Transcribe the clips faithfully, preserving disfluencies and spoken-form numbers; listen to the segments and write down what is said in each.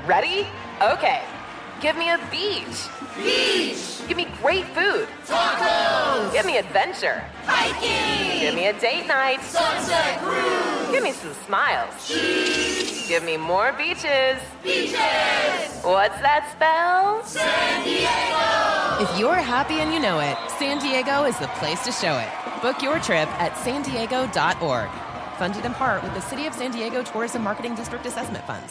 Ready? Okay. Give me a beach. Beach! Give me great food. Tacos! Give me adventure. Hiking! Give me a date night. Sunset cruise! Give me some smiles. Cheese! Give me more beaches. Beaches! What's that spell? San Diego! If you're happy and you know it, San Diego is the place to show it. Book your trip at san diego dot org. Funded in part with the City of San Diego Tourism Marketing District Assessment Funds.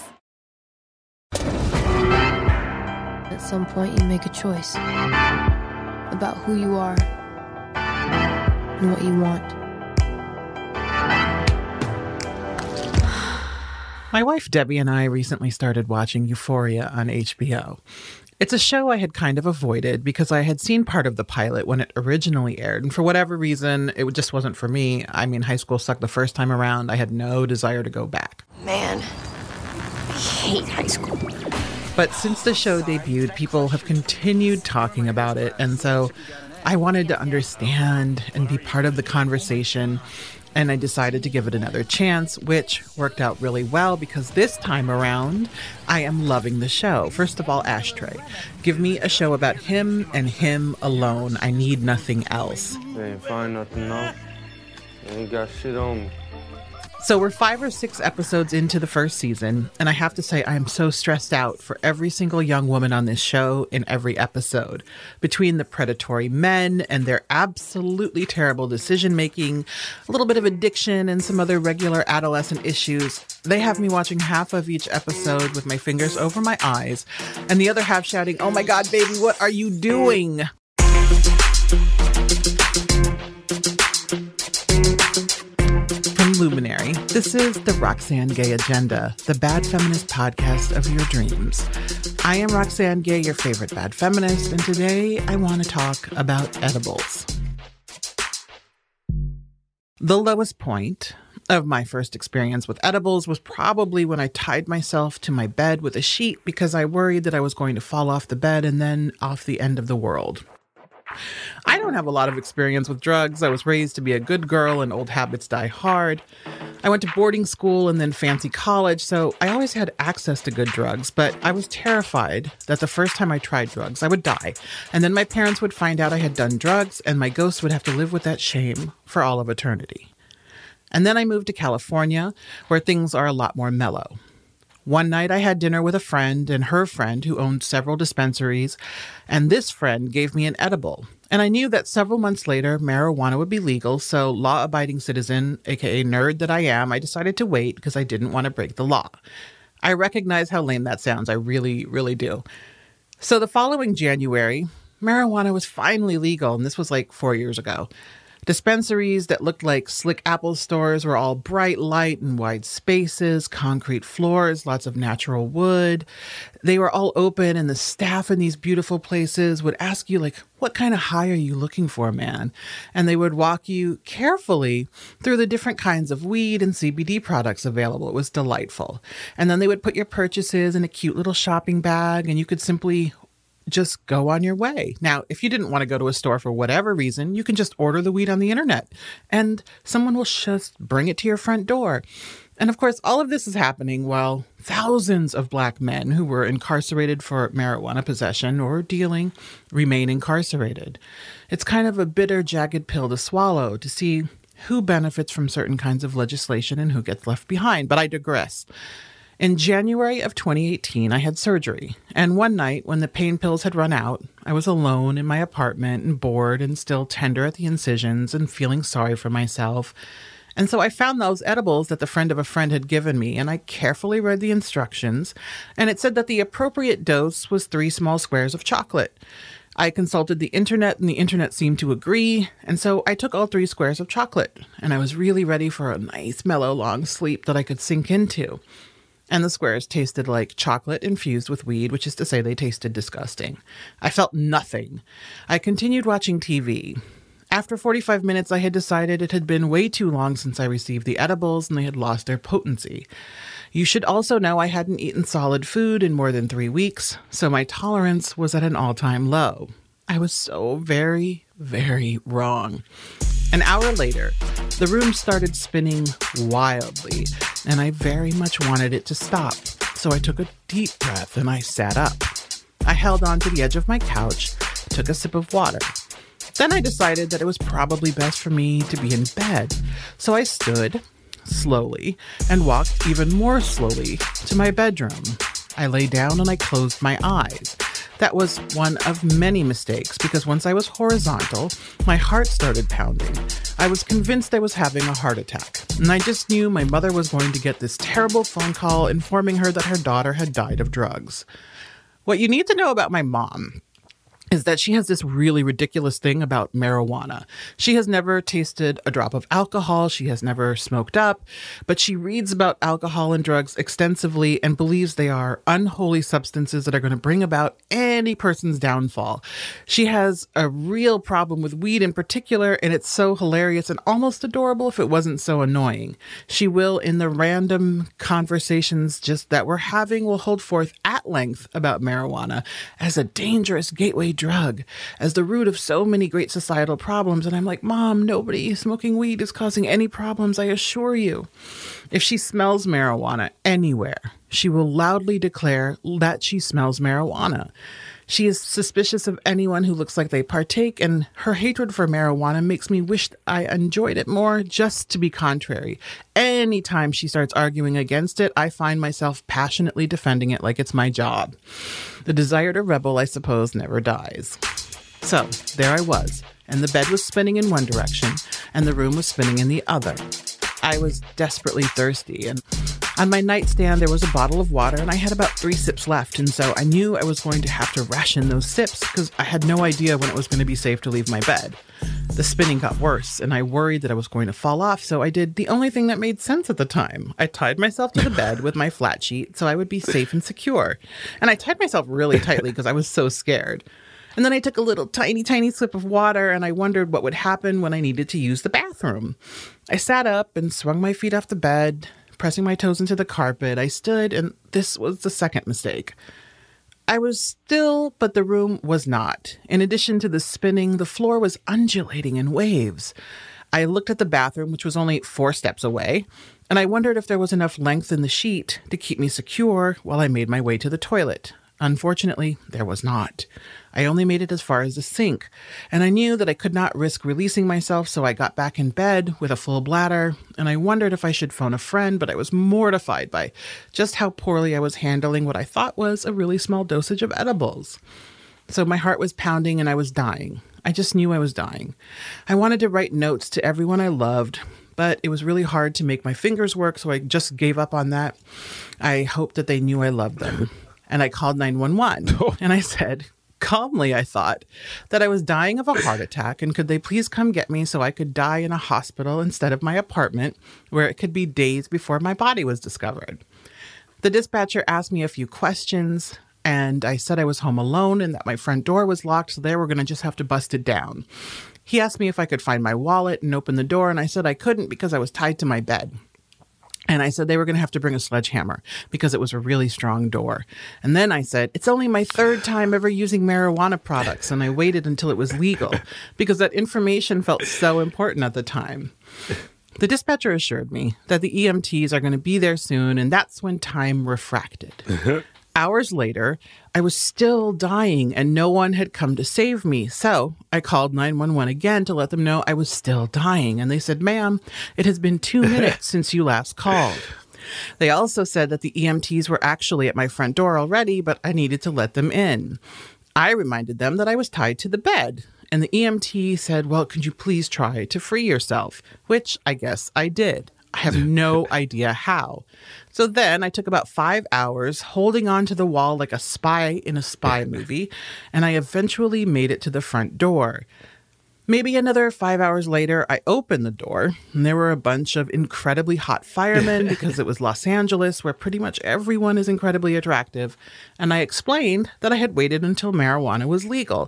At some point, you make a choice about who you are and what you want. My wife Debbie and I recently started watching Euphoria on H B O. It's a show I had kind of avoided because I had seen part of the pilot when it originally aired, and for whatever reason, it just wasn't for me. I mean, high school sucked the first time around. I had no desire to go back. Man, I hate high school. But since the show debuted, people have continued talking about it, and so I wanted to understand and be part of the conversation, and I decided to give it another chance, which worked out really well because this time around, I am loving the show. First of all, Ashtray. Give me a show about him and him alone. I need nothing else. They ain't find nothing now. They ain't got shit on me. So we're five or six episodes into the first season, and I have to say I am so stressed out for every single young woman on this show in every episode. Between the predatory men and their absolutely terrible decision-making, a little bit of addiction, and some other regular adolescent issues, they have me watching half of each episode with my fingers over my eyes, and the other half shouting, "Oh my God, baby, what are you doing?" Luminary. This is the Roxane Gay Agenda, the bad feminist podcast of your dreams. I am Roxane Gay, your favorite bad feminist, and today I want to talk about edibles. The lowest point of my first experience with edibles was probably when I tied myself to my bed with a sheet because I worried that I was going to fall off the bed and then off the end of the world. I don't have a lot of experience with drugs. I was raised to be a good girl and old habits die hard. I went to boarding school and then fancy college, so I always had access to good drugs, but I was terrified that the first time I tried drugs, I would die. And then my parents would find out I had done drugs, and my ghost would have to live with that shame for all of eternity. And then I moved to California, where things are a lot more mellow. One night I had dinner with a friend and her friend who owned several dispensaries, and this friend gave me an edible. And I knew that several months later, marijuana would be legal, so law-abiding citizen, aka nerd that I am, I decided to wait because I didn't want to break the law. I recognize how lame that sounds. I really, really do. So the following January, marijuana was finally legal, and this was like four years ago. Dispensaries that looked like slick Apple stores were all bright light and wide spaces, concrete floors, lots of natural wood. They were all open, and the staff in these beautiful places would ask you, like, what kind of high are you looking for, man? And they would walk you carefully through the different kinds of weed and C B D products available. It was delightful. And then they would put your purchases in a cute little shopping bag, and you could simply just go on your way. Now, if you didn't want to go to a store for whatever reason, you can just order the weed on the internet and someone will just bring it to your front door. And of course, all of this is happening while thousands of black men who were incarcerated for marijuana possession or dealing remain incarcerated. It's kind of a bitter, jagged pill to swallow to see who benefits from certain kinds of legislation and who gets left behind. But I digress. In January of twenty eighteen, I had surgery, and one night when the pain pills had run out, I was alone in my apartment and bored and still tender at the incisions and feeling sorry for myself. And so I found those edibles that the friend of a friend had given me, and I carefully read the instructions, and it said that the appropriate dose was three small squares of chocolate. I consulted the internet, and the internet seemed to agree, and so I took all three squares of chocolate, and I was really ready for a nice, mellow, long sleep that I could sink into. And the squares tasted like chocolate infused with weed, which is to say they tasted disgusting. I felt nothing. I continued watching T V. After forty-five minutes, I had decided it had been way too long since I received the edibles and they had lost their potency. You should also know I hadn't eaten solid food in more than three weeks, so my tolerance was at an all-time low. I was so very, very wrong. An hour later, the room started spinning wildly, and I very much wanted it to stop. so I took a deep breath and I sat up. I held on to the edge of my couch, took a sip of water. Then I decided that it was probably best for me to be in bed, so I stood slowly and walked even more slowly to my bedroom. I lay down and I closed my eyes. That was one of many mistakes because once I was horizontal, my heart started pounding. I was convinced I was having a heart attack, and I just knew my mother was going to get this terrible phone call informing her that her daughter had died of drugs. What you need to know about my mom is that she has this really ridiculous thing about marijuana. She has never tasted a drop of alcohol. She has never smoked up, but she reads about alcohol and drugs extensively and believes they are unholy substances that are going to bring about any person's downfall. She has a real problem with weed in particular, and it's so hilarious and almost adorable if it wasn't so annoying. She will, in the random conversations just that we're having, will hold forth at length about marijuana as a dangerous gateway drug, as the root of so many great societal problems. And I'm like, Mom, nobody smoking weed is causing any problems, I assure you. If she smells marijuana anywhere, she will loudly declare that she smells marijuana. She is suspicious of anyone who looks like they partake, and her hatred for marijuana makes me wish I enjoyed it more, just to be contrary. Anytime she starts arguing against it, I find myself passionately defending it like it's my job. The desire to rebel, I suppose, never dies. So, there I was, and the bed was spinning in one direction, and the room was spinning in the other. I was desperately thirsty, and on my nightstand there was a bottle of water, and I had about three sips left, and so I knew I was going to have to ration those sips because I had no idea when it was going to be safe to leave my bed. The spinning got worse, and I worried that I was going to fall off, so I did the only thing that made sense at the time. I tied myself to the bed with my flat sheet so I would be safe and secure. And I tied myself really tightly because I was so scared. And then I took a little tiny, tiny sip of water, and I wondered what would happen when I needed to use the bathroom. I sat up and swung my feet off the bed, pressing my toes into the carpet. I stood, and this was the second mistake. I was still, but the room was not. In addition to the spinning, the floor was undulating in waves. I looked at the bathroom, which was only four steps away, and I wondered if there was enough length in the sheet to keep me secure while I made my way to the toilet. Unfortunately, there was not. I only made it as far as the sink, and I knew that I could not risk releasing myself, so I got back in bed with a full bladder, and I wondered if I should phone a friend, but I was mortified by just how poorly I was handling what I thought was a really small dosage of edibles. So my heart was pounding and I was dying. I just knew I was dying. I wanted to write notes to everyone I loved, but it was really hard to make my fingers work, so I just gave up on that. I hoped that they knew I loved them. And I called nine one one, and I said, calmly, I thought, that I was dying of a heart attack, and could they please come get me so I could die in a hospital instead of my apartment, where it could be days before my body was discovered. The dispatcher asked me a few questions, and I said I was home alone and that my front door was locked, so they were going to just have to bust it down. He asked me if I could find my wallet and open the door, and I said I couldn't because I was tied to my bed. And I said they were going to have to bring a sledgehammer because it was a really strong door. And then I said, it's only my third time ever using marijuana products. And I waited until it was legal because that information felt so important at the time. The dispatcher assured me that the E M Ts are going to be there soon. And that's when time refracted. Hours later, I was still dying and no one had come to save me. So I called nine one one again to let them know I was still dying. And they said, ma'am, it has been two minutes since you last called. They also said that the E M Ts were actually at my front door already, but I needed to let them in. I reminded them that I was tied to the bed. And the E M T said, well, could you please try to free yourself? Which I guess I did. I have no idea how. So then I took about five hours holding on to the wall like a spy in a spy movie, and I eventually made it to the front door. Maybe another five hours later, I opened the door, and there were a bunch of incredibly hot firemen because it was Los Angeles, where pretty much everyone is incredibly attractive. And I explained that I had waited until marijuana was legal.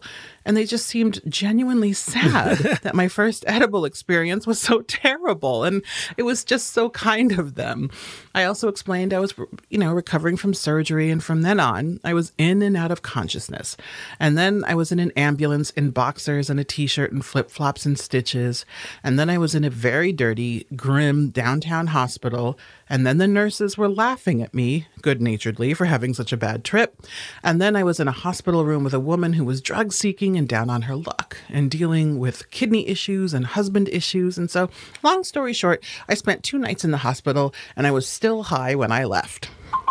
And they just seemed genuinely sad that my first edible experience was so terrible. And it was just so kind of them. I also explained I was, you know, recovering from surgery. And from then on, I was in and out of consciousness. And then I was in an ambulance in boxers and a t-shirt and flip-flops and stitches. And then I was in a very dirty, grim downtown hospital. And then the nurses were laughing at me, good-naturedly, for having such a bad trip. And then I was in a hospital room with a woman who was drug-seeking and down on her luck and dealing with kidney issues and husband issues. And so, long story short, I spent two nights in the hospital and I was still high when I left.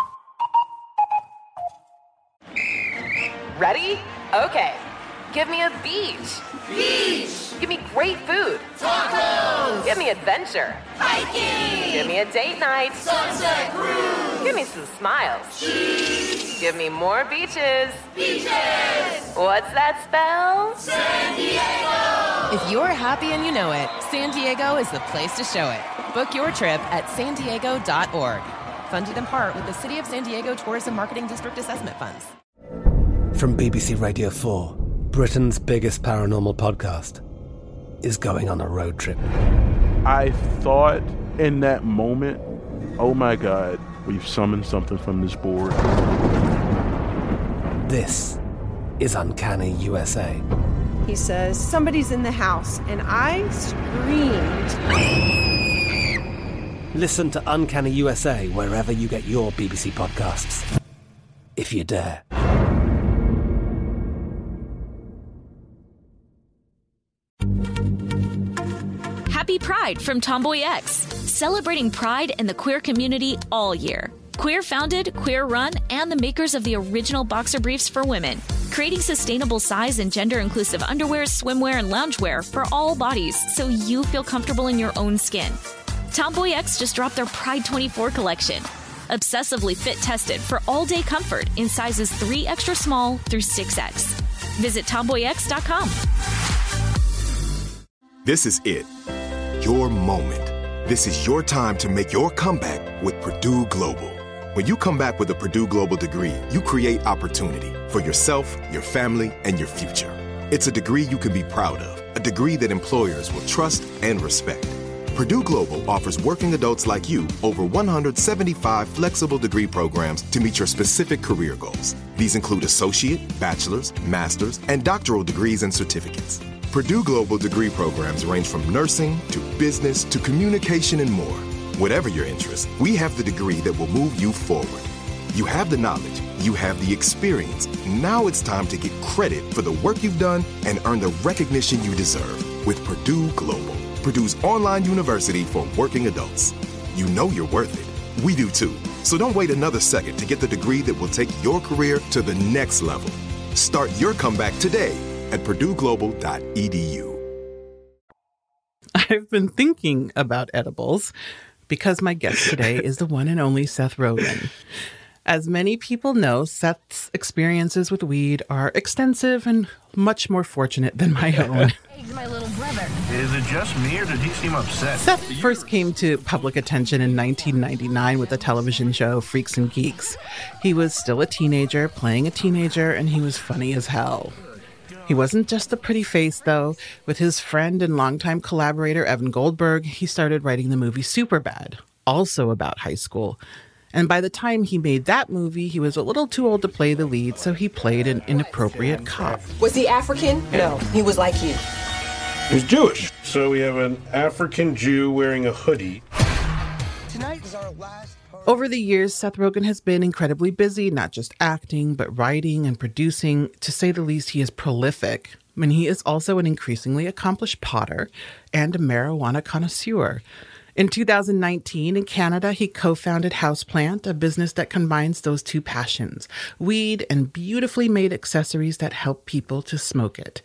Ready? Okay. Give me a beach. Beach. Give me great food. Tacos. Give me adventure. Hiking. Give me a date night. Sunset cruise. Give me some smiles. Cheese. Give me more beaches. Beaches. What's that spell? San Diego. If you're happy and you know it, San Diego is the place to show it. Book your trip at san diego dot org. Funded in part with the City of San Diego Tourism Marketing District Assessment Funds. From B B C Radio four, Britain's biggest paranormal podcast is going on a road trip. I thought in that moment, oh my God, we've summoned something from this board. This is Uncanny U S A. He says, somebody's in the house, and I screamed. Listen to Uncanny U S A wherever you get your B B C podcasts, if you dare. Happy Pride from Tomboy X, celebrating pride and the queer community all year. Queer founded, queer run, and the makers of the original boxer briefs for women, creating sustainable size and gender inclusive underwear, swimwear, and loungewear for all bodies so you feel comfortable in your own skin. Tomboy X just dropped their Pride twenty-four collection, obsessively fit tested for all day comfort in sizes three extra small through six X. Visit tomboy x dot com. This is it. Your moment. This is your time to make your comeback with Purdue Global. When you come back with a Purdue Global degree, you create opportunity for yourself, your family, and your future. It's a degree you can be proud of, a degree that employers will trust and respect. Purdue Global offers working adults like you over one hundred seventy-five flexible degree programs to meet your specific career goals. These include associate, bachelor's, master's, and doctoral degrees and certificates. Purdue Global degree programs range from nursing to business to communication and more. Whatever your interest, we have the degree that will move you forward. You have the knowledge, you have the experience. Now it's time to get credit for the work you've done and earn the recognition you deserve with Purdue Global, Purdue's online university for working adults. You know you're worth it. We do too. So don't wait another second to get the degree that will take your career to the next level. Start your comeback today at purdue global dot e d u. I've been thinking about edibles because my guest today is the one and only Seth Rogen. As many people know, Seth's experiences with weed are extensive and much more fortunate than my own. He's my little brother. Is it just me, or did he seem upset? Seth first came to public attention in nineteen ninety-nine with the television show Freaks and Geeks. He was still a teenager, playing a teenager, and he was funny as hell. He wasn't just a pretty face, though. With his friend and longtime collaborator Evan Goldberg, he started writing the movie Superbad, also about high school. And by the time he made that movie, he was a little too old to play the lead, so he played an inappropriate cop. Was he African? No, he was like you. He was Jewish. So we have an African Jew wearing a hoodie. Tonight is our last... Over the years, Seth Rogen has been incredibly busy, not just acting, but writing and producing. To say the least, he is prolific. I mean, he is also an increasingly accomplished potter and a marijuana connoisseur. In two thousand nineteen, in Canada, he co-founded Houseplant, a business that combines those two passions, weed and beautifully made accessories that help people to smoke it.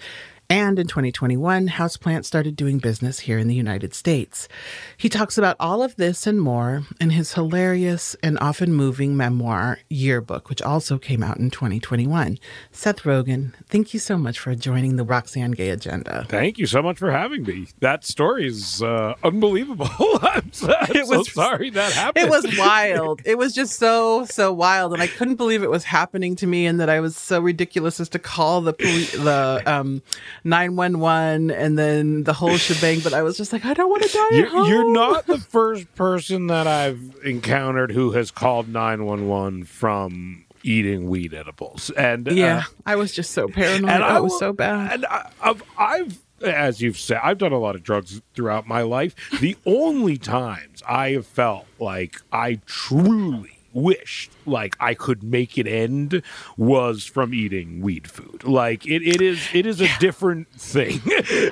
And in twenty twenty-one, Houseplant started doing business here in the United States. He talks about all of this and more in his hilarious and often moving memoir, Yearbook, which also came out in twenty twenty-one. Seth Rogen, thank you so much for joining the Roxane Gay Agenda. Thank you so much for having me. That story is uh, unbelievable. I'm, so, I'm it was, so sorry that happened. It was wild. It was just so, so wild. And I couldn't believe it was happening to me and that I was so ridiculous as to call the police, the um, nine one one and then the whole shebang. But I was just like, I don't want to die you're, at home. You're not the first person that I've encountered who has called nine one one from eating weed edibles. And yeah, uh, I was just so paranoid. And I, I was so bad. And I, I've, I've, as you've said, I've done a lot of drugs throughout my life. The only times I have felt like I truly wished like I could make it end was from eating weed food. Like it, it is it is a yeah. different thing.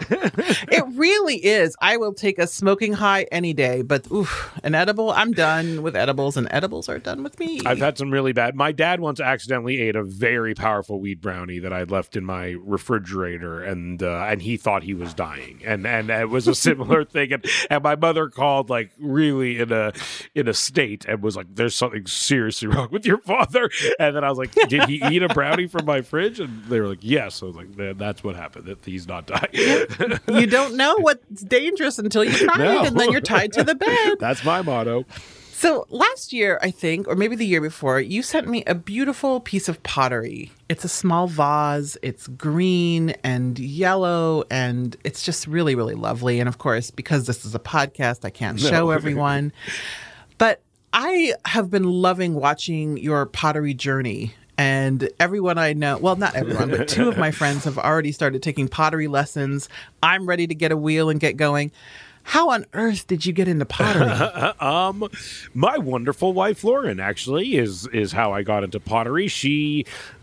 It really is. I will take a smoking high any day, but oof, an edible, I'm done with edibles and edibles are done with me. I've had some really bad. My dad once accidentally ate a very powerful weed brownie that I'd left in my refrigerator and uh, and he thought he was dying. And and it was a similar thing and, and my mother called like really in a in a state and was like, there's something seriously wrong with your father. And then I was like, did he eat a brownie from my fridge? And they were like, yes. I was like, that's what happened, that he's not dying. You don't know what's dangerous until you try no. it, and then you're tied to the bed. That's my motto. So last year, I think, or maybe the year before, you sent me a beautiful piece of pottery. It's a small vase. It's green and yellow, and it's just really, really lovely. And of course, because this is a podcast, I can't show no. everyone. But I have been loving watching your pottery journey. And everyone I know, well, not everyone, but two of my friends have already started taking pottery lessons. I'm ready to get a wheel and get going. How on earth did you get into pottery? um, my wonderful wife, Lauren, actually, is is how I got into pottery. She...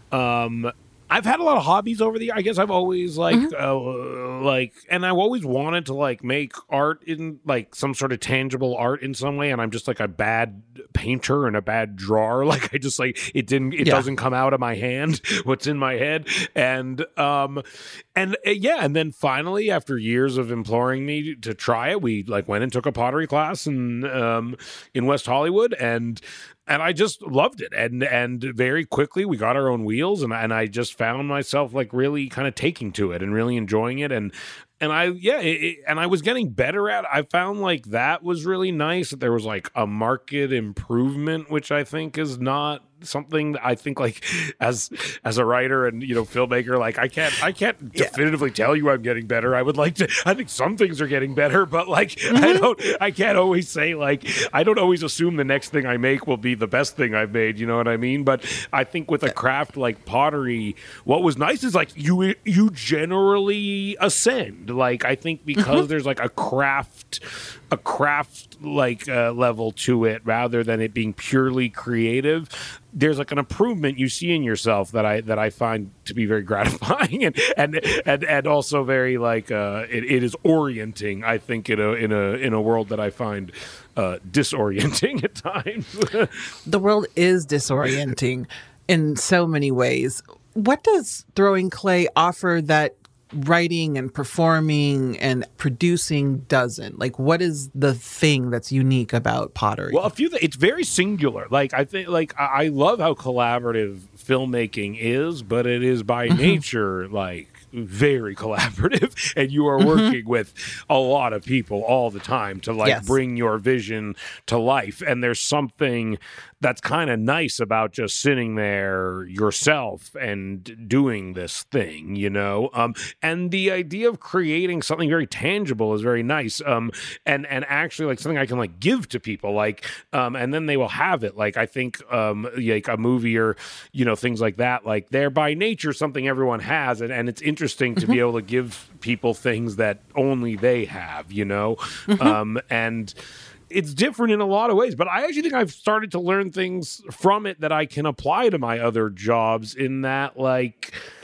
Um, I've had a lot of hobbies over the years. I guess I've always like, mm-hmm. uh, like, and I've always wanted to like make art in like some sort of tangible art in some way. And I'm just like a bad painter and a bad drawer. Like I just like, it didn't, it yeah. doesn't come out of my hand, what's in my head. And, um, and uh, yeah. And then finally, after years of imploring me to try it, we like went and took a pottery class in, um, in West Hollywood and, And I just loved it. And and very quickly we got our own wheels and, and I just found myself like really kind of taking to it and really enjoying it. And and I, yeah, it, it, and I was getting better at it. I found like that was really nice that there was like a market improvement, which I think is not something that I think like as as a writer and, you know, filmmaker, like I can't I can't yeah. definitively tell you I'm getting better. I would like to, I think some things are getting better, but like mm-hmm. I don't I can't always say like I don't always assume the next thing I make will be the best thing I've made, you know what I mean? But I think with a craft like pottery, what was nice is like you you generally ascend. Like I think because mm-hmm. there's like a craft a craft like uh, level to it rather than it being purely creative, there's like an improvement you see in yourself that I that I find to be very gratifying and and and, and also very like uh, it, it is orienting, I think, in a in a in a world that I find uh, disorienting at times. The world is disorienting in so many ways. What does throwing clay offer that writing and performing and producing doesn't? Like, what is the thing that's unique about pottery? Well, a few th- it's very singular. Like I think like I love how collaborative filmmaking is, but it is by mm-hmm. nature like very collaborative, and you are working mm-hmm. with a lot of people all the time to like yes. bring your vision to life. And there's something that's kind of nice about just sitting there yourself and doing this thing, you know? Um, and the idea of creating something very tangible is very nice. Um, and, and actually like something I can like give to people, like, um, and then they will have it. Like, I think, um, like a movie or, you know, things like that, like they're by nature something everyone has. And, and it's interesting to be able to give people things that only they have, you know? Mm-hmm. Um, and, it's different in a lot of ways, but I actually think I've started to learn things from it that I can apply to my other jobs in that, like,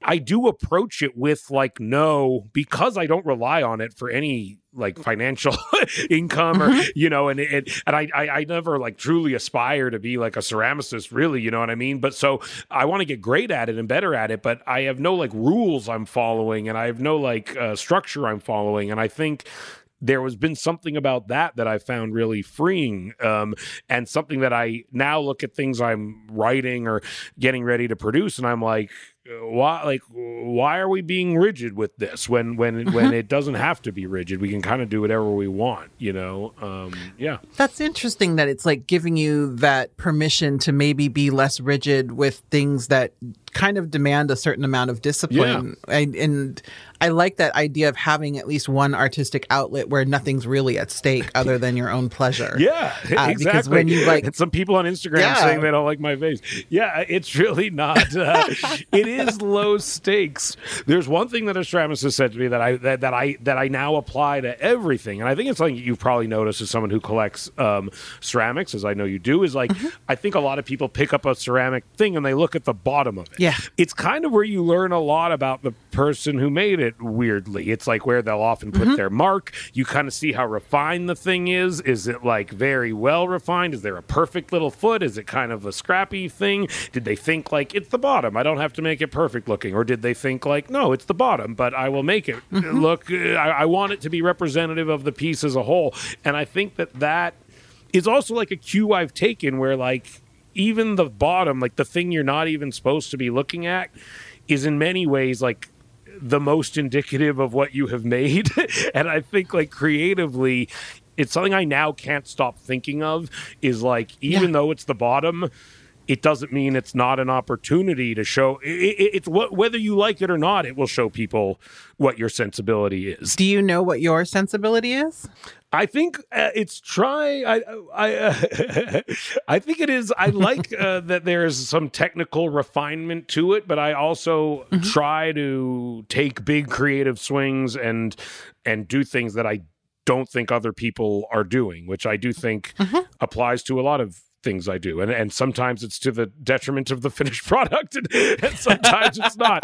I do approach it with like, no, because I don't rely on it for any like financial income or, Mm-hmm. you know, and and, and I, I I never like truly aspire to be like a ceramicist, really, you know what I mean? But so I want to get great at it and better at it, but I have no like rules I'm following and I have no like uh, structure I'm following. And I think there has been something about that that I found really freeing, um, and something that I now look at things I'm writing or getting ready to produce, and I'm like, why, like, why are we being rigid with this when when Mm-hmm. when it doesn't have to be rigid? We can kind of do whatever we want, you know? Um, yeah, That's interesting that it's like giving you that permission to maybe be less rigid with things that kind of demand a certain amount of discipline. I, and I like that idea of having at least one artistic outlet where nothing's really at stake other than your own pleasure. Yeah, Uh, exactly. because when you like, and some people on Instagram Yeah. saying they don't like my face. Yeah, it's really not. Uh, it is low stakes. There's one thing that a ceramicist said to me that I that, that I that I now apply to everything, and I think it's something you've probably noticed as someone who collects um, ceramics, as I know you do. Is like Mm-hmm. I think a lot of people pick up a ceramic thing and they look at the bottom of it. Yeah, it's kind of where you learn a lot about the person who made it. Weirdly, it's like where they'll often put Mm-hmm. their mark. You kind of see how refined the thing is. Is it like very well refined? Is there a perfect little foot? Is it kind of a scrappy thing? Did they think like it's the bottom, I don't have to make it perfect looking? Or did they think like, no, it's the bottom, but I will make it Mm-hmm. look, uh, I, I want it to be representative of the piece as a whole. And I think that that is also like a cue I've taken where like even the bottom, like the thing you're not even supposed to be looking at, is in many ways like the most indicative of what you have made. And I think like creatively, it's something I now can't stop thinking of is like, even Yeah. though it's the bottom, it doesn't mean it's not an opportunity to show it, it, it's what, whether you like it or not, it will show people what your sensibility is. do you know what your sensibility is? I think uh, it's try. I I uh, I think it is. I like uh, that there is some technical refinement to it, but I also Mm-hmm. try to take big creative swings and and do things that I don't think other people are doing, which I do think Mm-hmm. applies to a lot of things I do, and and sometimes it's to the detriment of the finished product, and, and sometimes it's not.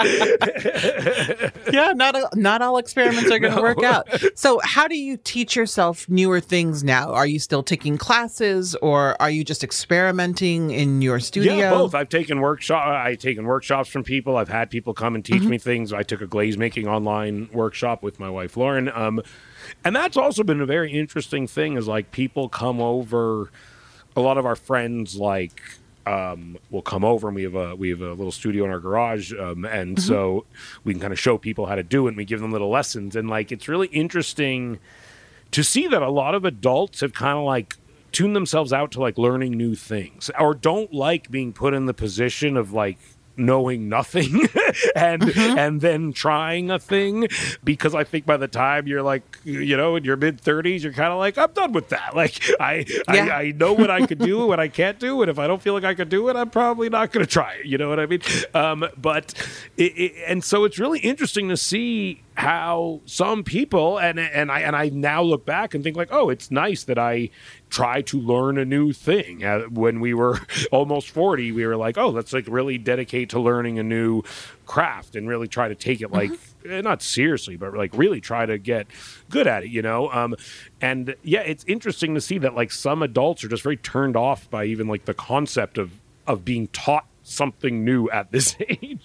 Yeah, not a, not all experiments are going to No. work out. So, how do you teach yourself newer things now? Are you still taking classes, or are you just experimenting in your studio? Yeah, both. I've taken workshop. I've taken workshops from people. I've had people come and teach Mhm. me things. I took a glaze making online workshop with my wife Lauren, um, and that's also been a very interesting thing. Is like people come over. A lot of our friends like um, will come over, and we have a we have a little studio in our garage, um, and Mhm. so we can kind of show people how to do it. And we give them little lessons, and like it's really interesting to see that a lot of adults have kind of like tuned themselves out to like learning new things, or don't like being put in the position of like knowing nothing and Mm-hmm. and then trying a thing, because I think by the time you're like, you know, in your mid thirties, you're kind of like, I'm done with that. Like I, Yeah. I I know what I could do, what I can't do, and if I don't feel like I could do it, I'm probably not going to try it. You know what I mean? Um, but it, it, and so it's really interesting to see how some people, and and I and I now look back and think like, oh, it's nice that I try to learn a new thing. Uh, when we were almost forty, we were like, oh, let's like really dedicate to learning a new craft and really try to take it like eh, not seriously, but like really try to get good at it, you know? Um, and yeah, it's interesting to see that like some adults are just very turned off by even like the concept of of being taught something new at this age.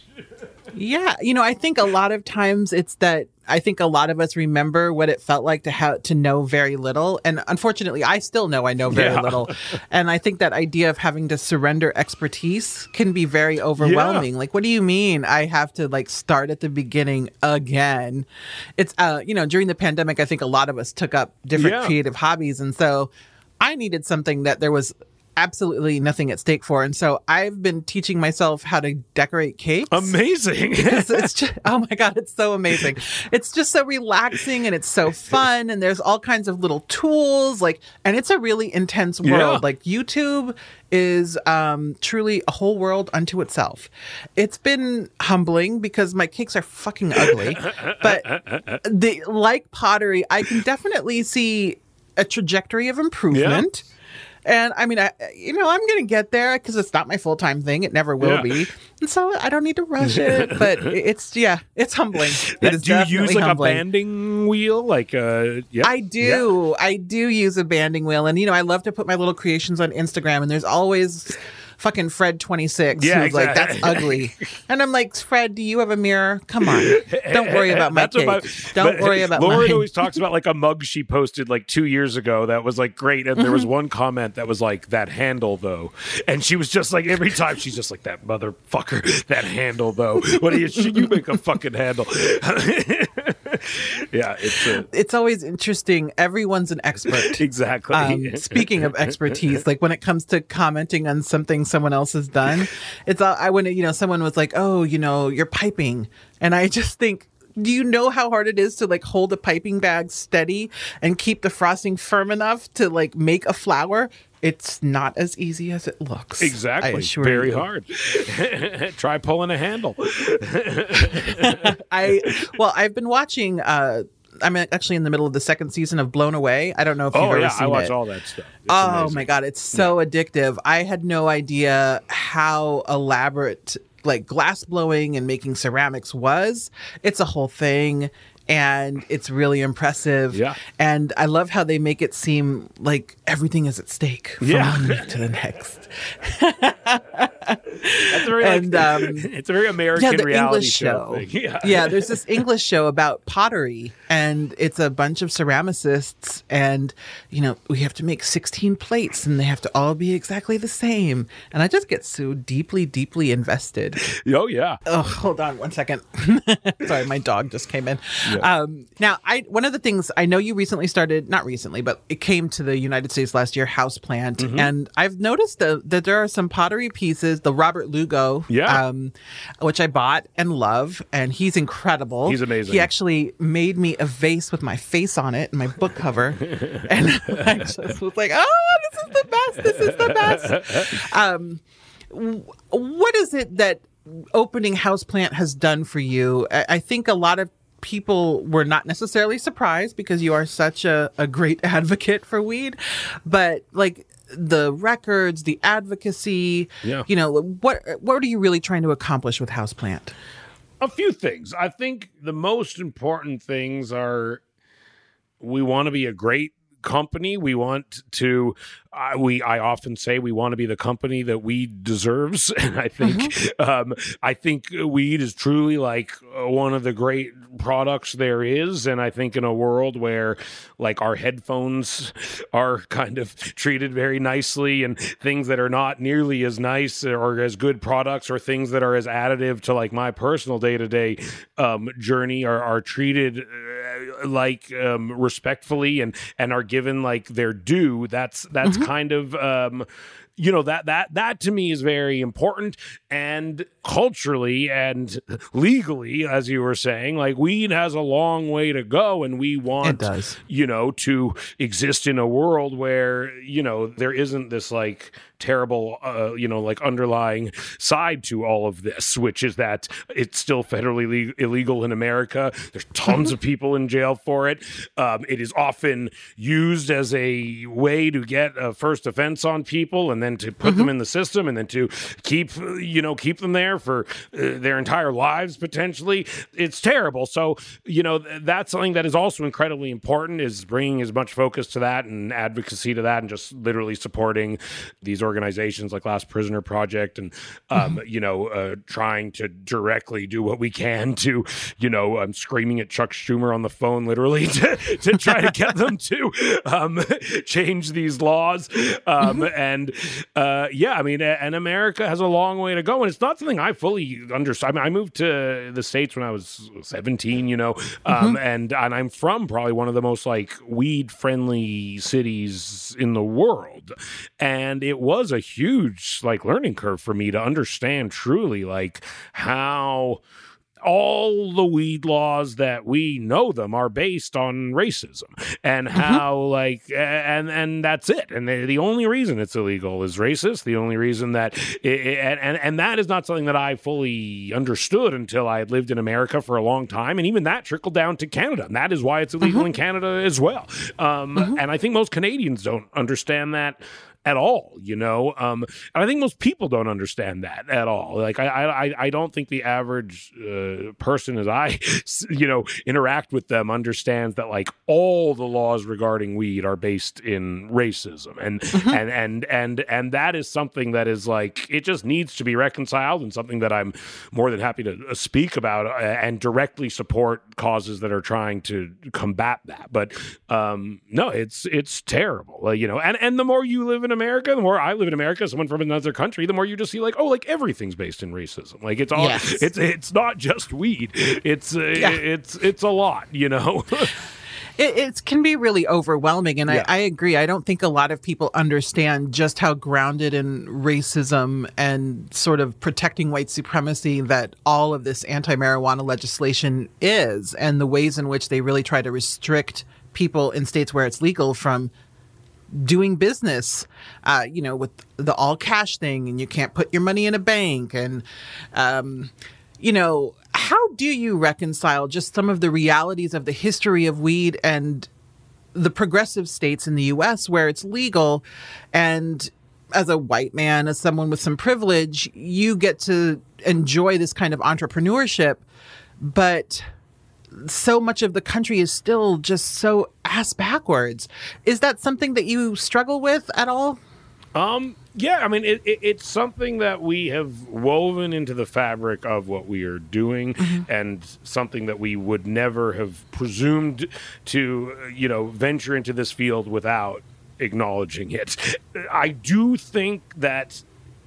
Yeah, you know, I think a lot of times it's that I think a lot of us remember what it felt like to have to know very little, and unfortunately, I still know I know very Yeah. little, and I think that idea of having to surrender expertise can be very overwhelming. Yeah. Like, what do you mean I have to like start at the beginning again? It's uh, you know, during the pandemic, I think a lot of us took up different Yeah. creative hobbies, and so I needed something that there was absolutely nothing at stake for. And so I've been teaching myself how to decorate cakes. Amazing. Because it's just, oh my God, it's so amazing. It's just so relaxing and it's so fun. And there's all kinds of little tools, like, and it's a really intense world. Yeah. Like YouTube is um, truly a whole world unto itself. It's been humbling because my cakes are fucking ugly. But the, like pottery, I can definitely see a trajectory of improvement. And I mean, I, you know, I'm going to get there because it's not my full time thing. It never will Yeah. be. And so I don't need to rush it. But it's, yeah, it's humbling. It That- is do you use definitely like humbling. a banding wheel? Like, uh, yeah. I do. I do use a banding wheel. And, you know, I love to put my little creations on Instagram. And there's always fucking Fred twenty-six Yeah, who's like, exactly. that's ugly. And I'm like, Fred, do you have a mirror? Come on. Don't worry about my That's what cake. my- Don't but worry about Lauren mine. always talks about like a mug she posted like two years ago that was like great, and there was Mhm. one comment that was like that handle though, and she was just like every time she's just like that motherfucker, that handle though. What do you? Should you make a fucking handle? Yeah, it's a, It's always interesting. Everyone's an expert. exactly. Um, speaking of expertise, like when it comes to commenting on something someone else has done, it's all, I when you know someone was like, "Oh, you know, you're piping," and I just think, do you know how hard it is to like hold a piping bag steady and keep the frosting firm enough to like make a flower? It's not as easy as it looks. I Exactly. assure Very you. hard. Try pulling a handle. I well, I've been watching. Uh, I'm actually in the middle of the second season of Blown Away. I don't know if you've Oh ever yeah, seen I watch it. all that stuff. It's Oh amazing. my god, it's so addictive. I had no idea how elaborate like glass blowing and making ceramics was. It's a whole thing, and it's really impressive. Yeah. And I love how they make it seem like everything is at stake from Yeah. one week to the next. That's a very, like, And, um, it's a very American yeah, the reality English show. show. thing. Yeah. yeah, there's this English show about pottery, and it's a bunch of ceramicists, and you know we have to make sixteen plates, and they have to all be exactly the same. And I just get so deeply, deeply invested. Oh yeah. Oh, hold on one second. Sorry, my dog just came in. Yeah. Um, now, I one of the things I know you recently started, not recently, but it came to the United States last year, Houseplant, Mhm. and I've noticed uh, that there are some pottery pieces, the Robert Lugo, Yeah. um, which I bought and love, and he's incredible. He's amazing. He actually made me a vase with my face on it and my book cover, and I just was like, oh, this is the best. This is the best. Um, w- what is it that opening Houseplant has done for you? I, I think a lot of people were not necessarily surprised because you are such a, a great advocate for weed, but like the records, the advocacy, Yeah. you know, what what are you really trying to accomplish with Houseplant? A few things. I think the most important things are we want to be a great company. We want to I we I often say we want to be the company that weed deserves, and I think um, I think weed is truly like uh, one of the great products there is, and I think in a world where like our headphones are kind of treated very nicely, and things that are not nearly as nice or as good products, or things that are as additive to like my personal day to day journey are are treated uh, like um, respectfully and and are given like their due. That's that's kind of um, you know that that that to me is very important, and culturally and legally, as you were saying, like weed has a long way to go, and we want It does. you know to exist in a world where you know there isn't this like terrible uh, you know like underlying side to all of this, which is that it's still federally le- illegal in America. There's tons of people in jail for it. Um, it is often used as a way to get a first offense on people, and then to put them in the system, and then to keep you know keep them there for uh, their entire lives potentially. It's terrible. So you know th- that's something that is also incredibly important, is bringing as much focus to that and advocacy to that, and just literally supporting these organizations like Last Prisoner Project, and um, you know uh, trying to directly do what we can to you know I'm screaming at Chuck Schumer on the phone literally to, to try to get them to um, change these laws. Um, and uh, yeah, I mean, and America has a long way to go, and it's not something I fully understand. I mean, I moved to the States when I was seventeen, you know, um, and and I'm from probably one of the most like weed friendly cities in the world, and it was a huge like learning curve for me to understand truly like how all the weed laws that we know them are based on racism, and how like and and that's it, and the, the only reason it's illegal is racist. The only reason that it, and, and and that is not something that I fully understood until I had lived in America for a long time, and even that trickled down to Canada, and that is why it's illegal in Canada as well. Um, and I think most Canadians don't understand that at all, you know? Um, and I think most people don't understand that at all. Like, I I, I don't think the average uh, person as I, you know, interact with them understands that, like, all the laws regarding weed are based in racism. And, mm-hmm. and, and, and, and that is something that is, like, it just needs to be reconciled, and something that I'm more than happy to speak about and directly support causes that are trying to combat that. But um, no, it's it's terrible, uh, you know. And and the more you live in America, the more I live in America, someone from another country, the more you just see, like, oh, like, everything's based in racism. Like, it's all yes. it's it's not just weed. It's uh, yeah. it's it's a lot, you know. It, it can be really overwhelming. And yeah. I, I agree. I don't think a lot of people understand just how grounded in racism and sort of protecting white supremacy that all of this anti-marijuana legislation is, and the ways in which they really try to restrict people in states where it's legal from doing business, uh, you know, with the all cash thing, and you can't put your money in a bank. And, um, you know, how do you reconcile just some of the realities of the history of weed and the progressive states in the U S where it's legal, and as a white man, as someone with some privilege, you get to enjoy this kind of entrepreneurship, but so much of the country is still just so ass backwards. Is that something that you struggle with at all? Um, yeah, I mean, it, it, it's something that we have woven into the fabric of what we are doing, mm-hmm. and something that we would never have presumed to, you know, venture into this field without acknowledging it. I do think that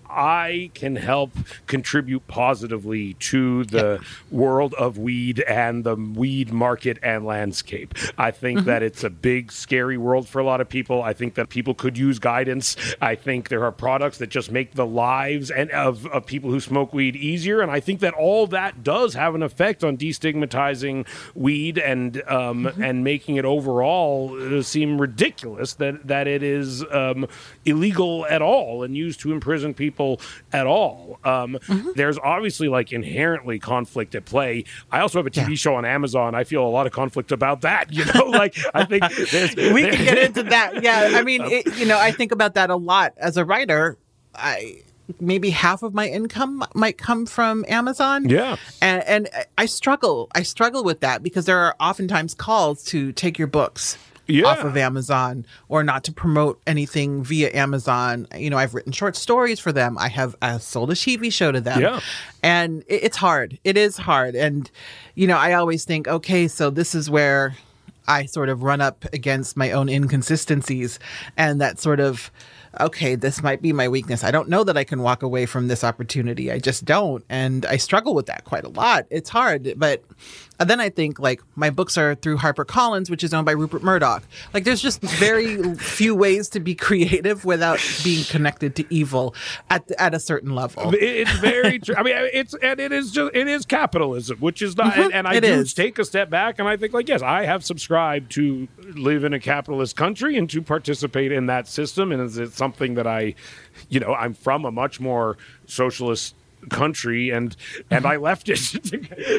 I can help contribute positively to the yep. world of weed and the weed market and landscape. I think mm-hmm. that it's a big, scary world for a lot of people. I think that people could use guidance. I think there are products that just make the lives and of, of people who smoke weed easier. And I think that all that does have an effect on destigmatizing weed and um, mm-hmm. and making it overall seem ridiculous that, that it is um, illegal at all and used to imprison people at all. Um, mm-hmm. There's obviously, like, inherently conflict at play. I also have a T V yeah. show on Amazon. I feel a lot of conflict about that, you know, like, I think there's, we there, can get into that. Yeah. I mean, it, you know, I think about that a lot as a writer. I, maybe half of my income might come from Amazon. Yeah. And, and I struggle. I struggle with that because there are oftentimes calls to take your books Yeah. off of Amazon, or not to promote anything via Amazon. You know, I've written short stories for them. I have uh, sold a T V show to them. Yeah. And it, it's hard. It is hard. And, you know, I always think, okay, so this is where I sort of run up against my own inconsistencies, and that sort of, okay, this might be my weakness. I don't know that I can walk away from this opportunity. I just don't. And I struggle with that quite a lot. It's hard. But then I think, like, my books are through HarperCollins, which is owned by Rupert Murdoch. Like, there's just very few ways to be creative without being connected to evil at at a certain level. It's very true. I mean, it's and it is just it is capitalism, which is not. Mm-hmm. And, and I it do is. take a step back, and I think, like, yes, I have subscribed to live in a capitalist country and to participate in that system, and it's, it's something that I, you know, I'm from a much more socialist country, and and I left it to,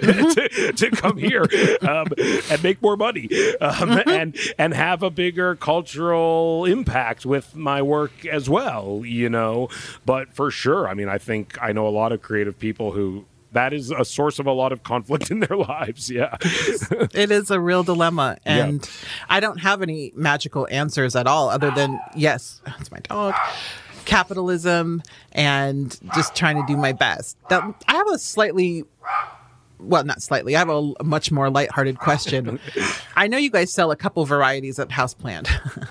to, to come here um, and make more money um, and and have a bigger cultural impact with my work as well, you know. But for sure, I mean, I think I know a lot of creative people who that is a source of a lot of conflict in their lives. Yeah. It is a real dilemma. And yeah. I don't have any magical answers at all, other than, yes, that's my dog, capitalism, and just trying to do my best. That, I have a slightly, well, not slightly, I have a, a much more lighthearted question. I know you guys sell a couple varieties at Houseplant.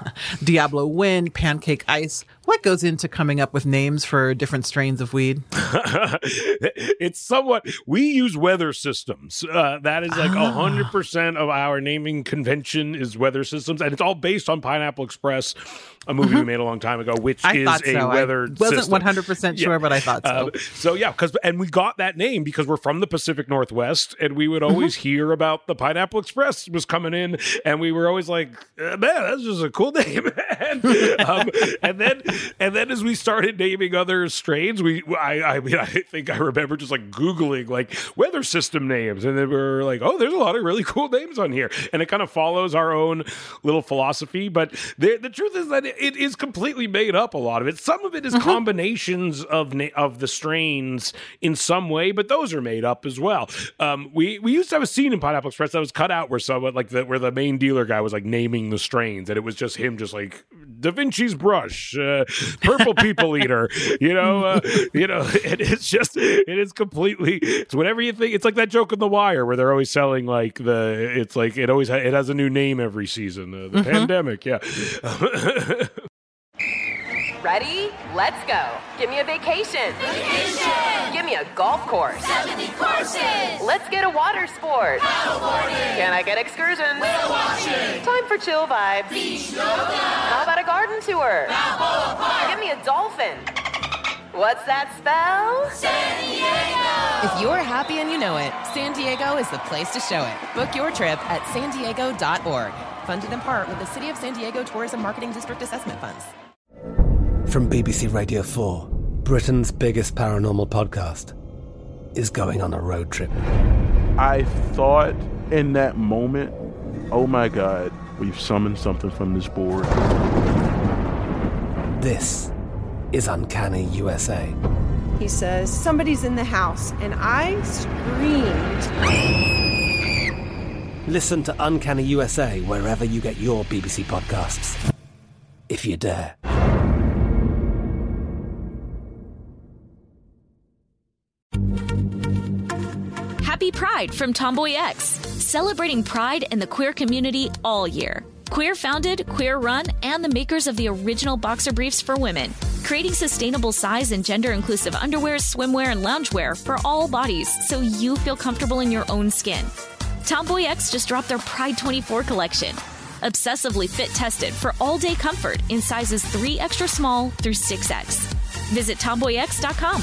Diablo Wind, Pancake Ice. What goes into coming up with names for different strains of weed? It's somewhat, we use weather systems. Uh, that is like one hundred percent of our naming convention is weather systems. And it's all based on Pineapple Express, a movie mm-hmm. we made a long time ago, which I is thought a so. weather I wasn't system. one hundred percent sure, yeah. but I thought so. Um, so yeah, because and we got that name because we're from the Pacific Northwest, and we would always mm-hmm. hear about the Pineapple Express was coming in, and we were always like, man, that's just a cool name. and, um, and then And then as we started naming other strains, we I, I mean I think I remember just like Googling like weather system names, and then we were like, oh, there's a lot of really cool names on here, and it kind of follows our own little philosophy. But the, the truth is that it is completely made up. A lot of it, some of it is mm-hmm. combinations of na- of the strains in some way, but those are made up as well. Um, we we used to have a scene in Pineapple Express that was cut out where someone like the where the main dealer guy was like naming the strains, and it was just him, just like Da Vinci's brush, uh, purple people eater, you know, uh, you know. It is just it is completely. It's whatever you think. It's like that joke in The Wire where they're always selling like the. It's like it always ha- it has a new name every season. Uh, the mm-hmm. pandemic, yeah. Ready? Let's go. Give me a vacation. Vacation. Give me a golf course. seventy courses. Let's get a water sport. Paddleboarding. Can I get excursions? Whale watching. Time for chill vibes. Beach yoga. How about a garden tour? Balboa Park. Give me a dolphin. What's that spell? San Diego. If you're happy and you know it, San Diego is the place to show it. Book your trip at san diego dot org. Funded in part with the City of San Diego Tourism Marketing District Assessment Funds. From B B C Radio four, Britain's biggest paranormal podcast is going on a road trip. I thought in that moment, oh my God, we've summoned something from this board. This is Uncanny U S A. He says, somebody's in the house, and I screamed. Listen to Uncanny U S A wherever you get your B B C podcasts, if you dare. Happy Pride from Tomboy X, celebrating pride and the queer community all year. Queer founded, queer run, and the makers of the original boxer briefs for women, creating sustainable size and gender inclusive underwear, swimwear, and loungewear for all bodies so you feel comfortable in your own skin. Tomboy X just dropped their Pride twenty-four collection. Obsessively fit tested for all day comfort in sizes three extra small through six X. Visit tomboy x dot com.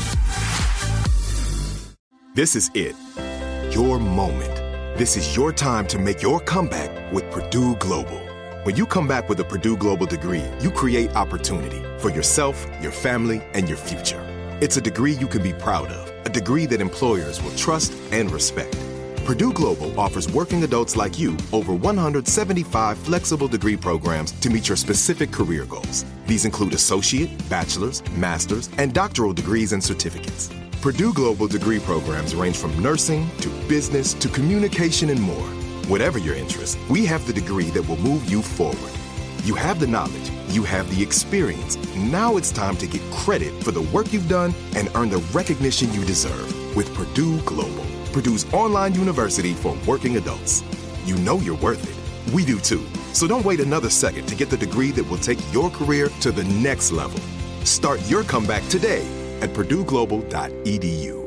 This is it. Your moment. This is your time to make your comeback with Purdue Global. When you come back with a Purdue Global degree, you create opportunity for yourself, your family, and your future. It's a degree you can be proud of, a degree that employers will trust and respect. Purdue Global offers working adults like you over one hundred seventy-five flexible degree programs to meet your specific career goals. These include associate, bachelor's, master's, and doctoral degrees and certificates. Purdue Global degree programs range from nursing to business to communication and more. Whatever your interest, we have the degree that will move you forward. You have the knowledge, you have the experience. Now it's time to get credit for the work you've done and earn the recognition you deserve with Purdue Global, Purdue's online university for working adults. You know you're worth it. We do too. So don't wait another second to get the degree that will take your career to the next level. Start your comeback today at purdue global dot e d u.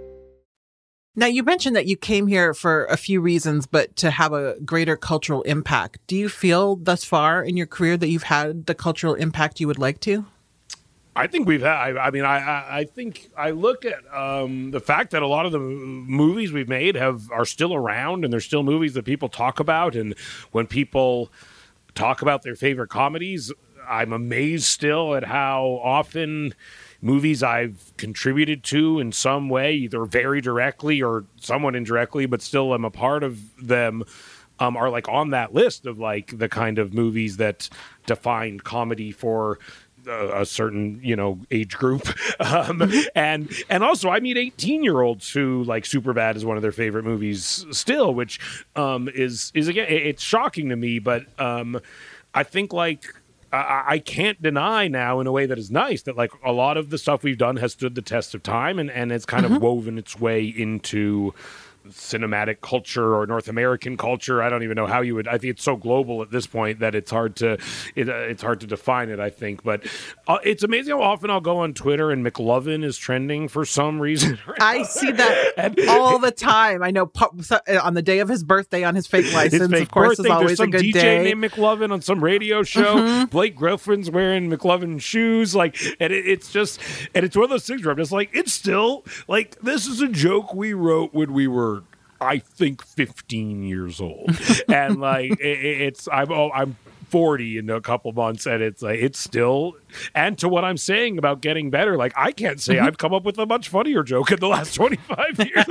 Now, you mentioned that you came here for a few reasons, but to have a greater cultural impact. Do you feel thus far in your career that you've had the cultural impact you would like to? I think we've had, I, I mean, I, I, I think I look at um, the fact that a lot of the movies we've made have are still around, and they're still movies that people talk about. And when people talk about their favorite comedies, I'm amazed still at how often movies I've contributed to in some way, either very directly or somewhat indirectly, but still am a part of them, um, are like on that list of like the kind of movies that defined comedy for a, a certain, you know, age group. Um, and and also I meet eighteen year olds who like Superbad is one of their favorite movies still, which um, is, is again, it's shocking to me, but um, I think like, I, I can't deny now in a way that is nice that like a lot of the stuff we've done has stood the test of time, and, and it's kind mm-hmm. of woven its way into cinematic culture or North American culture. I don't even know how you would, I think it's so global at this point that it's hard to, it, uh, it's hard to define it, I think, but uh, it's amazing how often I'll go on Twitter and McLovin is trending for some reason. I see that and, all the time. I know on the day of his birthday on his fake license, his fake of course, birthday, is always a good D J day. named McLovin on some radio show. Mm-hmm. Blake Griffin's wearing McLovin shoes. Like, and it, it's just, and it's one of those things where I'm just like, it's still like, this is a joke we wrote when we were, I think, fifteen years old, and like it, it's I'm oh, I'm forty in a couple months, and it's like it's still And to what I'm saying about getting better, like I can't say mm-hmm. I've come up with a much funnier joke in the last twenty-five years.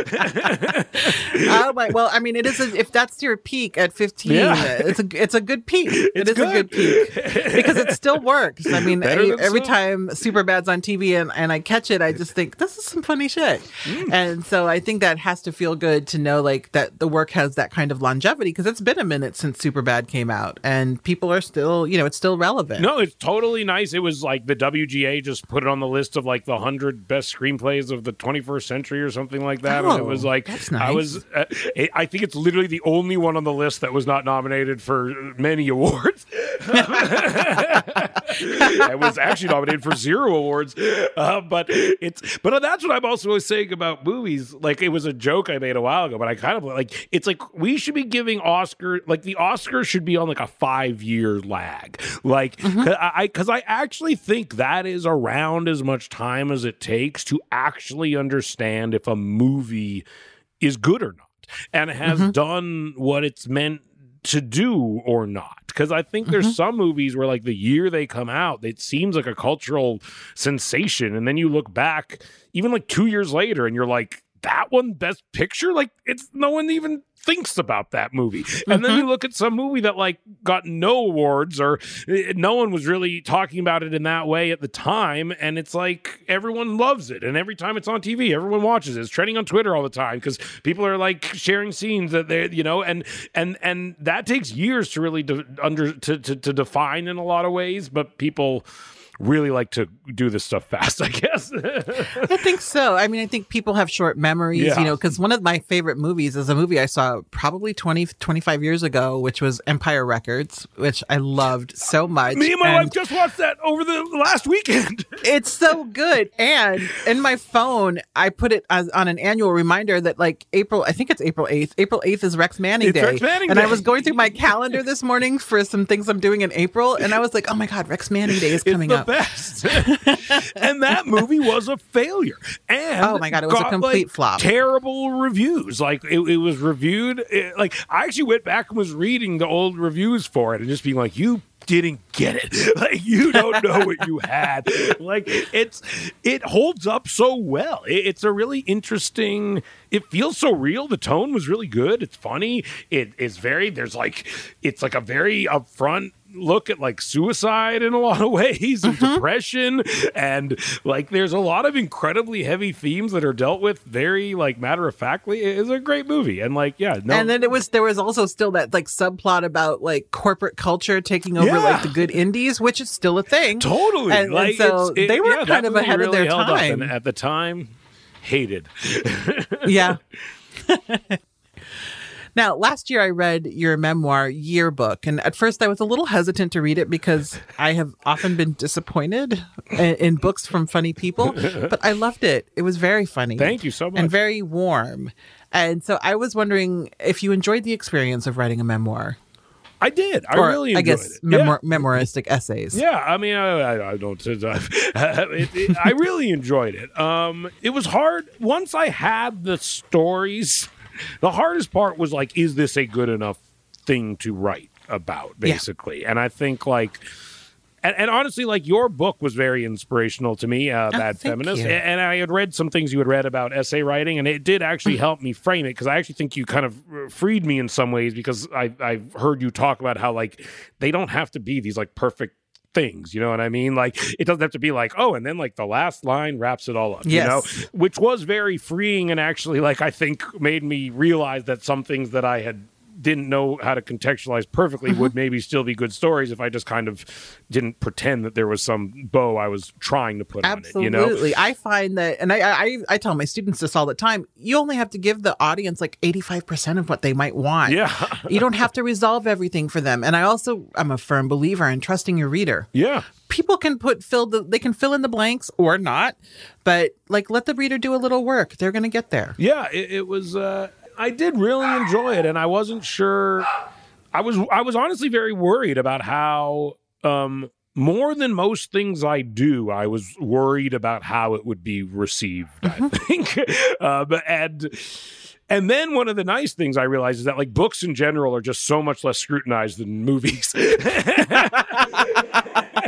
Oh my! Well, I mean, it is. A, if that's your peak at fifteen, yeah. it's a it's a good peak. It's it is good. a good peak because it still works. I mean, I, every so. time Superbad's on T V and, and I catch it, I just think this is some funny shit. Mm. And so I think that has to feel good to know like that the work has that kind of longevity because it's been a minute since Superbad came out and people are still, you know, it's still relevant. No, it's totally nice. It was like the W G A just put it on the list of like the one hundred best screenplays of the twenty-first century or something like that. Oh, and it was like, that's nice. I was, uh, I think it's literally the only one on the list that was not nominated for many awards. It was actually nominated for zero awards. Uh, but it's, but that's what I'm also saying about movies. Like it was a joke I made a while ago, but I kind of like, it's like we should be giving Oscar, like the Oscars should be on like a five year lag. Like, mm-hmm. cause I, cause I actually think that is around as much time as it takes to actually understand if a movie is good or not and has mm-hmm. done what it's meant to do or not. Because I think there's mm-hmm. some movies where like the year they come out, it seems like a cultural sensation. And then you look back even like two years later and you're like, that one best picture? Like it's no one even thinks about that movie. Mm-hmm. And then you look at some movie that like got no awards or no one was really talking about it in that way at the time. And it's like everyone loves it. And every time it's on T V, everyone watches it. It's trending on Twitter all the time because people are like sharing scenes that they, you know, and and and that takes years to really de- under to, to to define in a lot of ways. But people really like to do this stuff fast, I guess. I think so. I mean, I think people have short memories, yeah. you know, because one of my favorite movies is a movie I saw probably twenty, twenty-five years ago, which was Empire Records, which I loved so much. Me and my and wife just watched that over the last weekend. It's so good. And in my phone, I put it as, on an annual reminder that like April, I think it's April eighth. April eighth is Rex Manning it's Day. Rex Manning and Day. I was going through my calendar this morning for some things I'm doing in April. And I was like, oh my God, Rex Manning Day is coming it's the up. Best. And that movie was a failure. And oh my God, it was got, a complete like, flop. Terrible reviews. Like it, it was reviewed. It, like I actually went back and was reading the old reviews for it and just being like, you didn't get it. Like you don't know what you had. Like it's it holds up so well. It, it's a really interesting. It feels so real. The tone was really good. It's funny. It is very. There's like it's like a very upfront look at like suicide in a lot of ways and mm-hmm. depression and like there's a lot of incredibly heavy themes that are dealt with very like matter-of-factly. It's a great movie and like yeah no. And then it was there was also still that like subplot about like corporate culture taking over yeah. like the good indies, which is still a thing. Totally. And, like, and so it, they were yeah, kind of ahead really of their time and at the time hated. Yeah. Now, last year I read your memoir, Yearbook, and at first I was a little hesitant to read it because I have often been disappointed in, in books from funny people, but I loved it. It was very funny. Thank you so much. And very warm. And so I was wondering if you enjoyed the experience of writing a memoir. I did. I or, really enjoyed I guess, it. Memor- yeah. memoristic essays. Yeah, I mean, I, I, I don't. it, it, I really enjoyed it. Um, it was hard once I had the stories. The hardest part was like, is this a good enough thing to write about, basically? Yeah. And I think like, and, and honestly, like your book was very inspirational to me, uh, oh, Bad Feminist. You. And I had read some things you had read about essay writing, and it did actually help me frame it because I actually think you kind of freed me in some ways because I, I've heard you talk about how like they don't have to be these like perfect things, you know what I mean? Like it doesn't have to be like, oh, and then like the last line wraps it all up, yes. you know, which was very freeing and actually like I think made me realize that some things that I had didn't know how to contextualize perfectly mm-hmm. would maybe still be good stories if I just kind of didn't pretend that there was some bow I was trying to put Absolutely. on it, you know? Absolutely. I find that, and I, I I tell my students this all the time, you only have to give the audience like eighty-five percent of what they might want. Yeah. You don't have to resolve everything for them. And I also, I'm a firm believer in trusting your reader. Yeah. People can put, fill the, they can fill in the blanks or not, but like let the reader do a little work. They're going to get there. Yeah, it, it was, uh, I did really enjoy it, and I wasn't sure. I was I was honestly very worried about how, um, more than most things I do, I was worried about how it would be received, mm-hmm. I think. uh, but, and and then one of the nice things I realized is that like books in general are just so much less scrutinized than movies.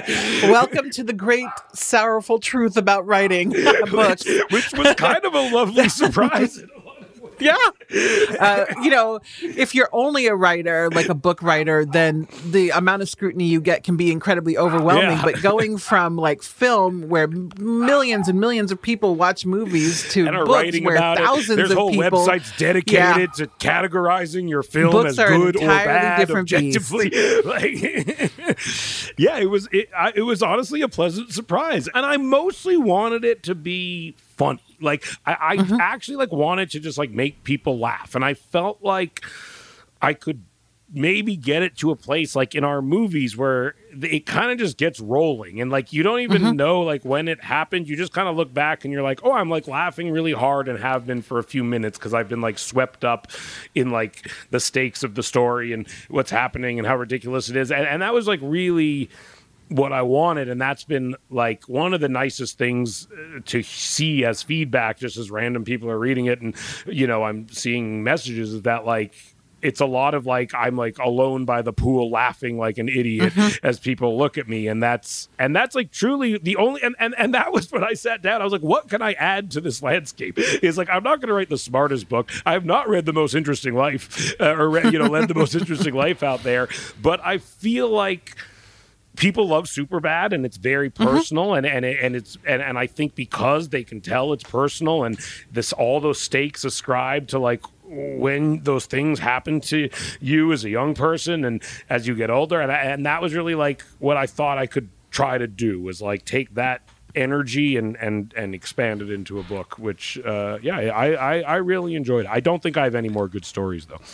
Welcome to the great sorrowful truth about writing a book. Which was kind of a lovely surprise. Yeah. Uh, you know, if you're only a writer, like a book writer, then the amount of scrutiny you get can be incredibly overwhelming. Yeah. But going from like film, where millions and millions of people watch movies, to and are books writing where about thousands it. There's of whole people, websites dedicated Yeah. to categorizing your film Books as are an good or entirely bad, different objectively. Like, yeah, it was. It, I, it was honestly a pleasant surprise, and I mostly wanted it to be funny. Like I, I Mm-hmm. actually like wanted to just like make people laugh, and I felt like I could maybe get it to a place like in our movies where it kind of just gets rolling, and like you don't even Mm-hmm. know like when it happened. You just kind of look back and you're like, oh, I'm like laughing really hard and have been for a few minutes because I've been like swept up in like the stakes of the story and what's happening and how ridiculous it is, and, and that was like really what I wanted. And that's been like one of the nicest things to see as feedback, just as random people are reading it. And, you know, I'm seeing messages of that, like, it's a lot of like, I'm like alone by the pool laughing like an idiot mm-hmm. as people look at me. And that's, and that's like truly the only, and, and, and that was when I sat down, I was like, what can I add to this landscape? It's like, I'm not going to write the smartest book. I have not read the most interesting life uh, or, read, you know, led the most interesting life out there. But I feel like people love Superbad, and it's very personal, mm-hmm. and and and it's and, and I think because they can tell it's personal, and this all those stakes ascribed to like when those things happen to you as a young person and as you get older, and I, and that was really like what I thought I could try to do, was like take that energy and and and expand it into a book, which uh yeah I, I I really enjoyed it. I don't think I have any more good stories though.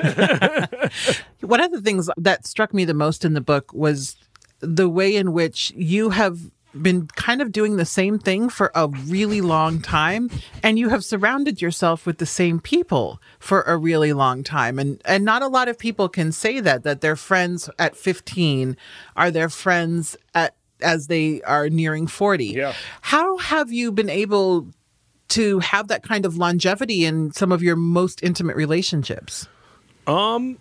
One of the things that struck me the most in the book was the way in which you have been kind of doing the same thing for a really long time, and you have surrounded yourself with the same people for a really long time. And and not a lot of people can say that, that their friends at fifteen are their friends at as they are nearing forty. Yeah. How have you been able to have that kind of longevity in some of your most intimate relationships? Um,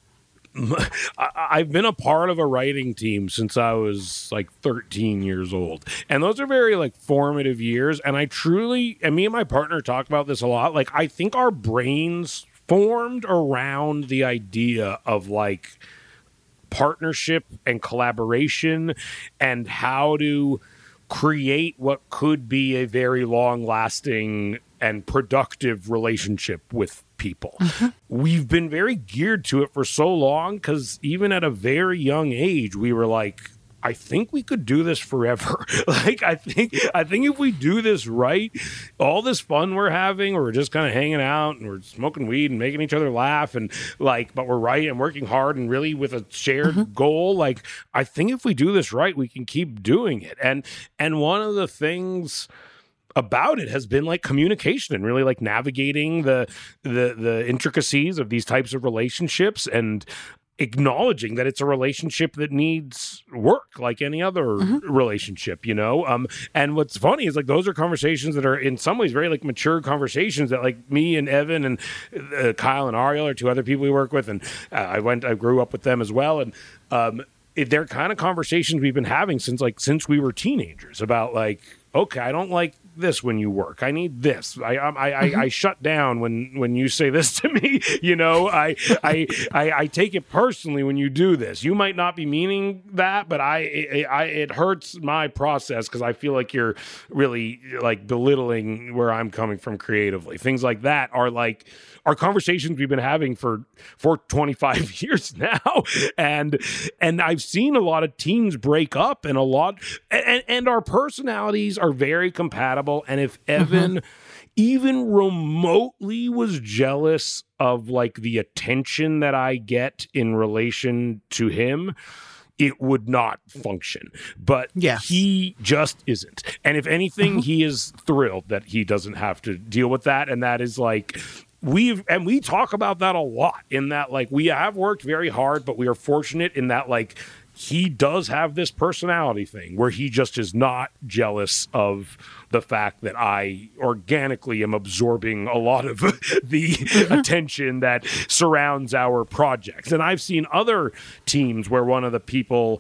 I've been a part of a writing team since I was like thirteen years old. And those are very like formative years. And I truly, and me and my partner talk about this a lot. Like, I think our brains formed around the idea of like partnership and collaboration and how to create what could be a very long lasting and productive relationship with people. Mm-hmm. We've been very geared to it for so long, because even at a very young age, we were like, I think we could do this forever. Like, I think, I think if we do this right, all this fun we're having, we're just kind of hanging out and we're smoking weed and making each other laugh, and like, but we're right and working hard and really with a shared mm-hmm. goal. Like, I think if we do this right, we can keep doing it. And, and one of the things about it has been like communication and really like navigating the the the intricacies of these types of relationships and acknowledging that it's a relationship that needs work like any other mm-hmm. relationship, you know? Um, and what's funny is like, those are conversations that are in some ways very like mature conversations that like me and Evan and uh, Kyle and Ariel are two other people we work with. And uh, I went, I grew up with them as well. And, um, it, they're kind of conversations we've been having since like, since we were teenagers about like, okay, I don't like this when you work. I need this. I I I, mm-hmm. I, I shut down when, when you say this to me. You know, I, I I I take it personally when you do this. You might not be meaning that, but I, I, I it hurts my process because I feel like you're really like belittling where I'm coming from creatively. Things like that are like our conversations we've been having for for twenty-five years now, and and I've seen a lot of teams break up, and a lot, and and our personalities are very compatible. And if Evan mm-hmm. even remotely was jealous of like the attention that I get in relation to him, it would not function. But yes. he just isn't. And if anything, mm-hmm. he is thrilled that he doesn't have to deal with that. And that is like, we've, and we talk about that a lot, in that like we have worked very hard, but we are fortunate in that like he does have this personality thing where he just is not jealous of the fact that I organically am absorbing a lot of the attention that surrounds our projects. And I've seen other teams where one of the people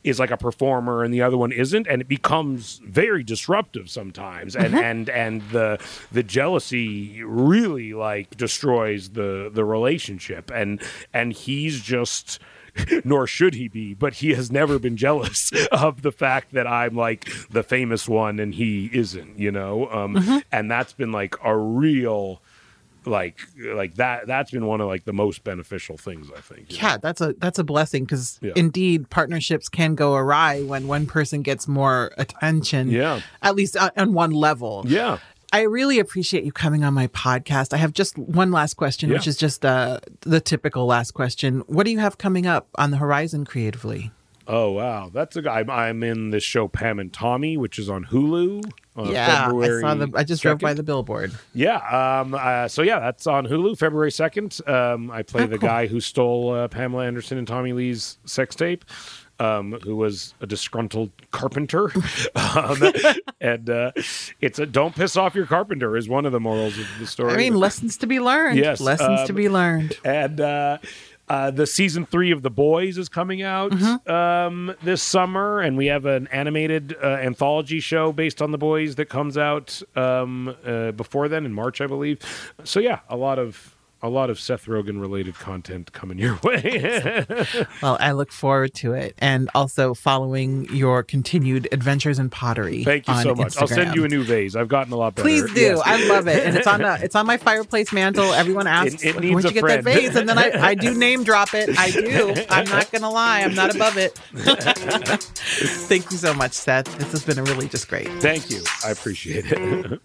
is like a performer and the other one isn't, and it becomes very disruptive sometimes, and Mhm. and and the the jealousy really like destroys the the relationship, and and he's just. Nor should he be, but he has never been jealous of the fact that I'm like the famous one and he isn't, you know? Um, Mm-hmm. and that's been like a real, like, like that, that's been one of like the most beneficial things, I think. you Yeah, that's a that's a blessing because Yeah. indeed partnerships can go awry when one person gets more attention. Yeah. At least on, on one level. Yeah. I really appreciate you coming on my podcast. I have just one last question, Yeah. which is just uh, the typical last question. What do you have coming up on the horizon creatively? Oh, wow. That's a guy. I'm, I'm in this show, Pam and Tommy, which is on Hulu. Uh, yeah, February I saw the. I just drove by second. the billboard. Yeah. Um, uh, so yeah, that's on Hulu, February second. Um, I play Oh, the cool. guy who stole uh, Pamela Anderson and Tommy Lee's sex tape, um, who was a disgruntled carpenter. um, and uh, it's a don't piss off your carpenter is one of the morals of the story. I mean, lessons to be learned. Yes, lessons um, to be learned. And uh, uh, the season three of The Boys is coming out Mm-hmm. um, this summer, and we have an animated uh, anthology show based on The Boys that comes out um, uh, before then in March, I believe. So yeah, a lot of a lot of Seth Rogen related content coming your way. Well, I look forward to it, and also following your continued adventures in pottery. Thank you on so much. I'll send Instagram. you a new vase. I've gotten a lot better. Please do. Yes. I love it, and it's on a, it's on my fireplace mantle. Everyone asks, It- it needs "Where'd a you get friend." that vase?" And then I, I do name drop it. I do. I'm not gonna lie. I'm not above it. Thank you so much, Seth. This has been a really just great. Thank you. I appreciate it.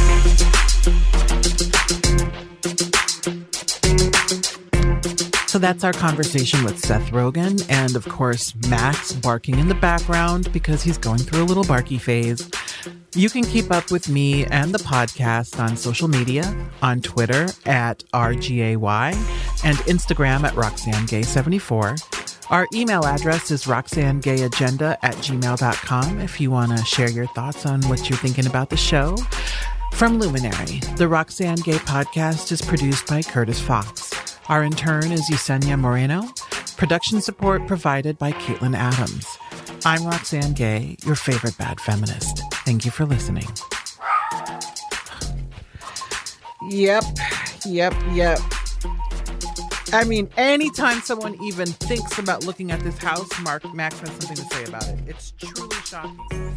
So that's our conversation with Seth Rogen, and of course, Max barking in the background because he's going through a little barky phase. You can keep up with me and the podcast on social media, on Twitter at R G A Y and Instagram at Roxanne Gay seventy-four. Our email address is roxannegayagenda at gmail dot com if you want to share your thoughts on what you're thinking about the show. From Luminary, the Roxanne Gay podcast is produced by Curtis Fox. Our intern is Yesenia Moreno. Production support provided by Caitlin Adams. I'm Roxanne Gay, your favorite bad feminist. Thank you for listening. Yep, yep, yep. I mean, anytime someone even thinks about looking at this house, Mark Max has something to say about it. It's truly shocking.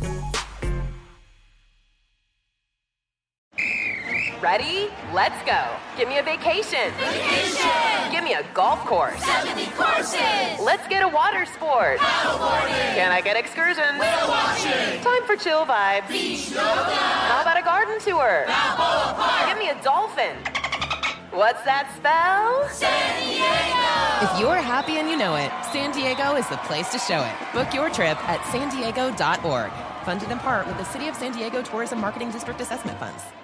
Ready? Let's go. Give me a vacation. Vacation. Give me a golf course. seventy courses. Let's get a water sport. Paddleboarding. Can I get excursions? Whale watching. Time for chill vibes. Beach yoga. How about a garden tour? Balboa Park. Give me a dolphin. What's that spell? San Diego. If you're happy and you know it, San Diego is the place to show it. Book your trip at san diego dot org. Funded in part with the City of San Diego Tourism Marketing District Assessment Funds.